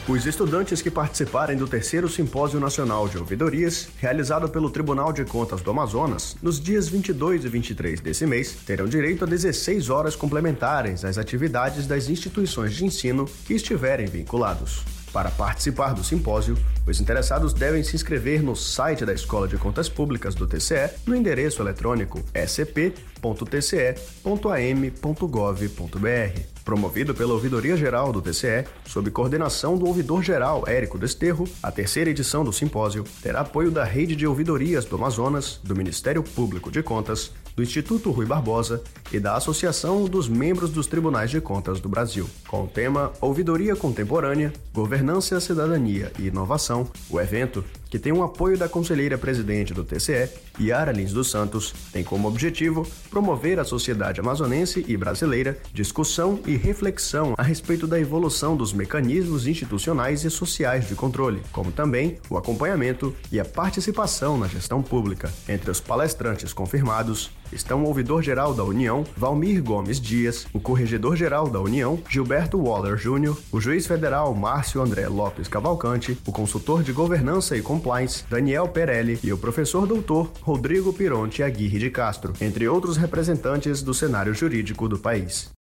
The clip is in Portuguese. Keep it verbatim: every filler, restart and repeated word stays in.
Os estudantes que participarem do terceiro Simpósio Nacional de Ouvidorias, realizado pelo Tribunal de Contas do Amazonas, nos dias vinte e dois e vinte e três desse mês, terão direito a dezesseis horas complementares às atividades das instituições de ensino que estiverem vinculados. Para participar do simpósio, os interessados devem se inscrever no site da Escola de Contas Públicas do T C E no endereço eletrônico s c p ponto t c e ponto a m ponto gov ponto b r. Promovido pela Ouvidoria Geral do T C E, sob coordenação do ouvidor-geral Érico Desterro, a terceira edição do simpósio terá apoio da Rede de Ouvidorias do Amazonas, do Ministério Público de Contas, do Instituto Rui Barbosa e da Associação dos Membros dos Tribunais de Contas do Brasil. Com o tema Ouvidoria Contemporânea, Governança, Cidadania e Inovação, o evento, que tem o apoio da conselheira-presidente do T C E, Yara Lins dos Santos, tem como objetivo promover à sociedade amazonense e brasileira discussão e reflexão a respeito da evolução dos mecanismos institucionais e sociais de controle, como também o acompanhamento e a participação na gestão pública. Entre os palestrantes confirmados estão o ouvidor-geral da União, Valmir Gomes Dias, o corregedor-geral da União, Gilberto Waller Júnior, o juiz federal Márcio André Lopes Cavalcante, o consultor de governança e compliance, Daniel Perelli, e o professor doutor Rodrigo Pironte Aguirre de Castro, entre outros representantes do cenário jurídico do país.